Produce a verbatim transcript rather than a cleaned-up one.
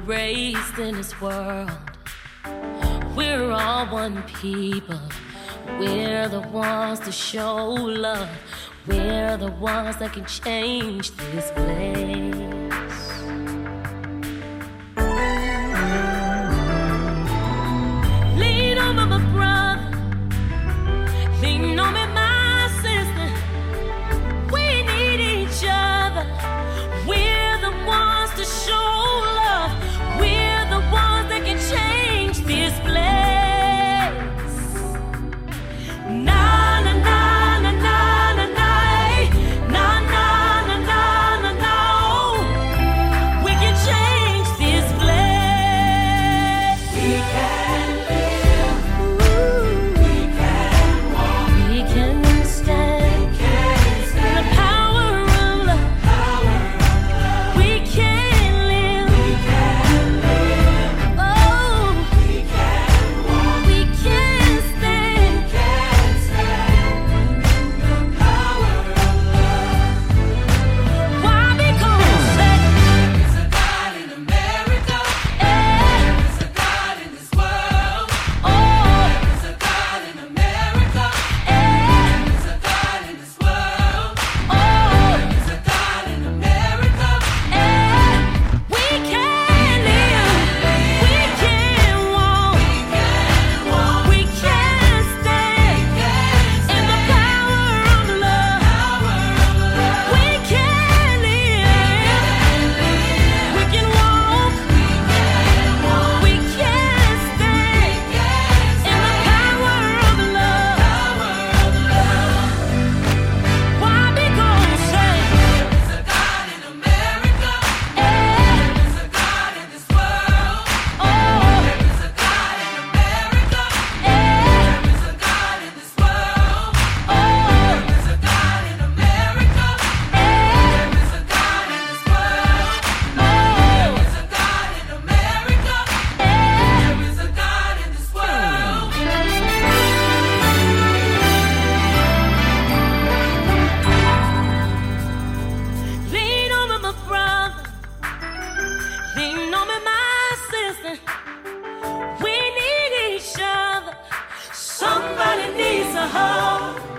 raised in this world. We're all one people. We're the ones to show love. We're the ones that can change this place. Lean on me, my brother. Lean on me, my sister. We need each other. We're the ones to show love. We're the ones that can change this place. Na na na na na na na, na na na na na na. We can change this place. We can live. We can walk. We can stand. We can stand. The power of love. Power of love. We can live. We can live. Oh. We can walk. We can stand. We can stand. The power of love. Why? Because there's a God in America. There's a God in this world. Oh, there's a God in America. There's a God in this world. Oh, there's a God in America. We can live. We can walk. We can walk. We can stand in the power of love. We can live. We can walk. We can stand in the power of love. Why? Because there's a God in America. There's a God in this world. Oh, there's a God in America. There's a God in this world. Oh, there's a God in America. There's a God in this world. Oh, there's a God in America. There is a God in this world. Lean on me, my brother. Lean on me, my sister. We need each other. Somebody needs a hug.